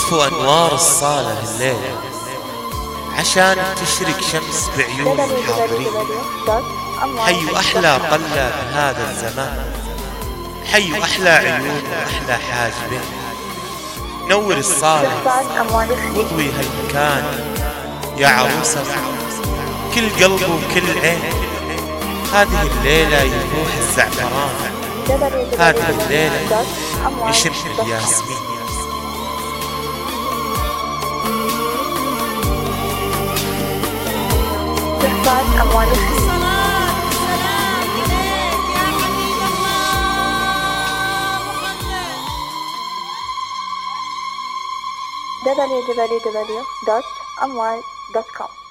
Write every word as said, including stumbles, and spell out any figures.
اطفوا أنوار الصالة الليلة عشان تشرق شمس بعيون الحاضرين. حيوا أحلى طلة بهذا الزمان، حيوا أحلى عيون وأحلى حاجبين. نور الصالة واضوي هالمكان يا عروسة، كل قلب وكل عين. هذه الليلة يفوح الزعفران، هذه الليلة يشم الياسمين. الصلاة والسلام إليك يا حبيب الله محمد. w w w dot amwal dot com